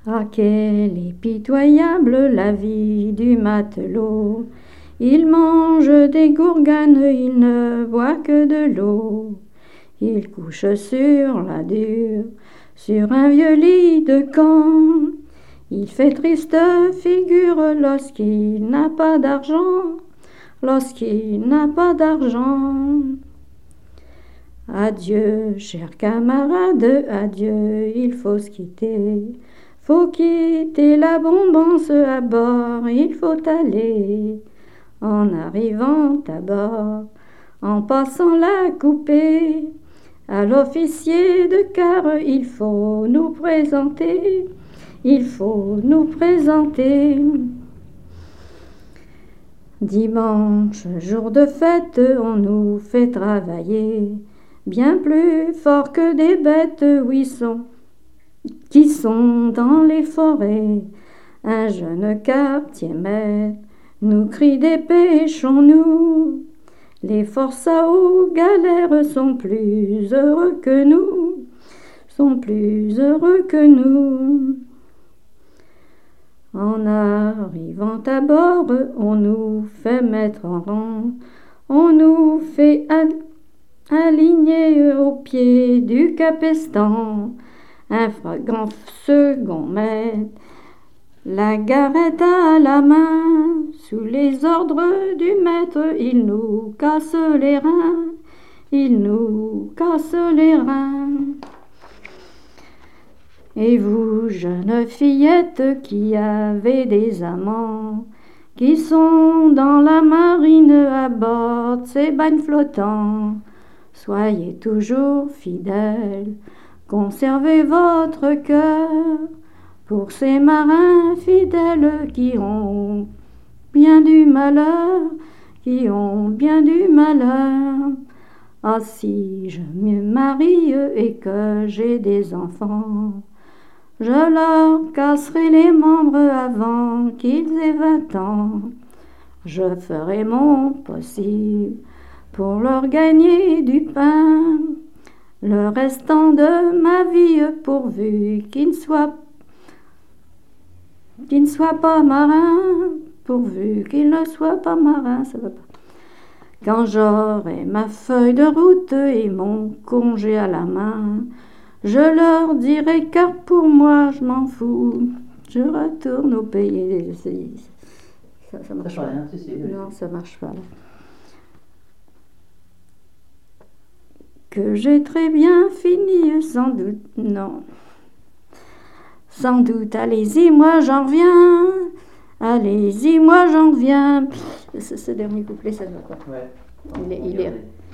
Ah, quelle est pitoyable la vie du matelot. Il mange des gourganes, il ne boit que de l'eau. Il couche sur la dure, sur un vieux lit de camp. Il fait triste figure lorsqu'il n'a pas d'argent, lorsqu'il n'a pas d'argent. Adieu, cher camarade, adieu, il faut se quitter. Faut quitter la bombance à bord, il faut aller. En arrivant à bord, en passant la coupée, à l'officier de quart, il faut nous présenter, il faut nous présenter. Dimanche, jour de fête, on nous fait travailler, bien plus fort que des bêtes, oui, qui sont dans les forêts. Un jeune quartier maître nous crie dépêchons-nous. Les forçats aux galères sont plus heureux que nous, sont plus heureux que nous. En arrivant à bord, on nous fait mettre en rang, on nous fait aligner au pied du capestan. Un grand second maître, la garette à la main, sous les ordres du maître, il nous casse les reins, il nous casse les reins. Et vous, jeunes fillettes qui avez des amants, qui sont dans la marine à bord de ces bagnes flottants, soyez toujours fidèles, conservez votre cœur pour ces marins fidèles qui ont bien du malheur, qui ont bien du malheur. Ah, si je me marie et que j'ai des enfants, je leur casserai les membres avant qu'ils aient 20 ans. Je ferai mon possible pour leur gagner du pain, le restant de ma vie pourvu qu'ils ne soient pas marins, pourvu qu'ils ne soient pas marins, ça va pas. Quand j'aurai ma feuille de route et mon congé à la main, je leur dirai car pour moi je m'en fous, je retourne au pays. Ça marche pas. Rien, si, Non, ça marche pas là. Que j'ai très bien fini, sans doute, non. Sans doute, allez-y, moi j'en reviens. Allez-y, moi j'en reviens. Ce dernier couplet, ça va pas. Ouais. Il est